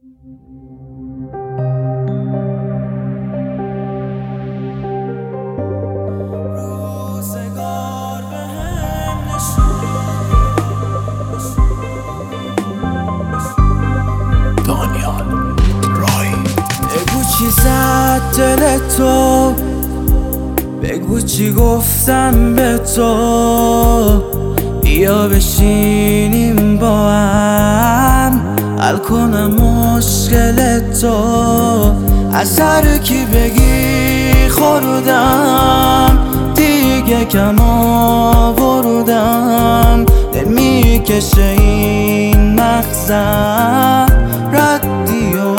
بگو چی زد دل تو، بگو چی گفتم به تو، بیا بشینیم با هم حل کنم مشکل تو. از هر کی بگی خوردم، دیگه کم آوردم، نمیکشه این مغزم ردی و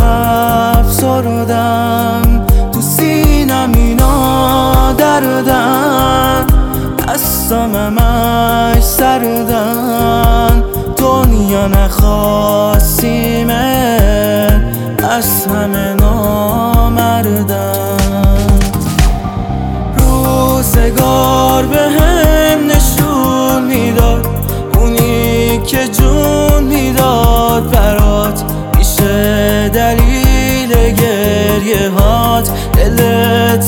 افسردم، تو سینم اینا دردن، دستم همش سردن، دنیا نخواستیمه از همه نامردن. روزگار به هم نشون میداد، اونی که جون میداد برات، میشه دلیل گریه هات، دلت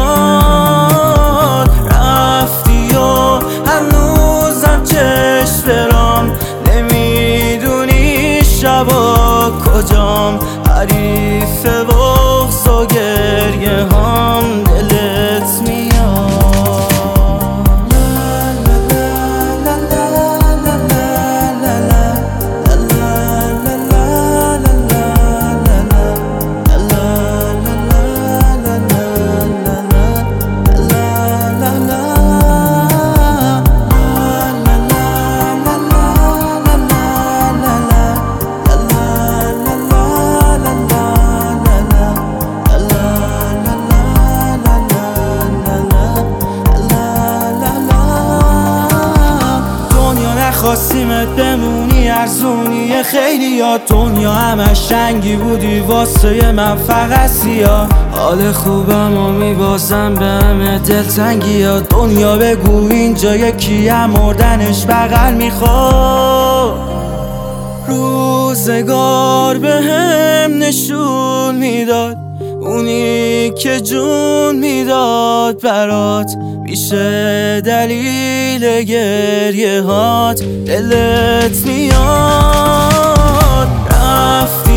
میاد رفتی و هنوزم چشم برام، نمیدونی شبا کجام، حریف بغض و گریه هام، دلت میاد. خواستیمت بمونی ارزونی خیلی یاد، دنیا همش رنگی بودی واسه من فقط سیاه، حال خوبم و میبازم به همه دلتنگی یاد. دنیا بگو اینجا یکی هم مردنش بغل میخواد. روزگار به هم نشون میداد، اونی که جون میداد برات، میشه دلیل گریه هات، دلت میاد رفت